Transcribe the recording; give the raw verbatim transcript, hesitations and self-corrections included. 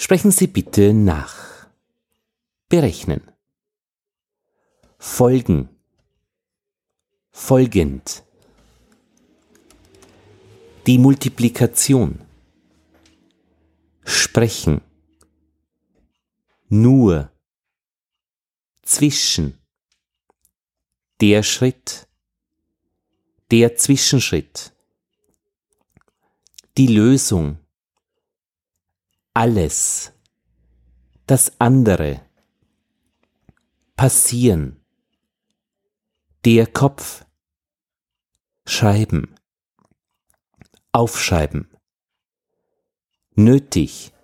Sprechen Sie bitte nach. Berechnen. Folgen. Folgend. Die Multiplikation. Sprechen. Nur. Zwischen. Der Schritt. Der Zwischenschritt. Die Lösung. Alles. Das andere. Passieren. Der Kopf. Schreiben. Aufschreiben. Nötig.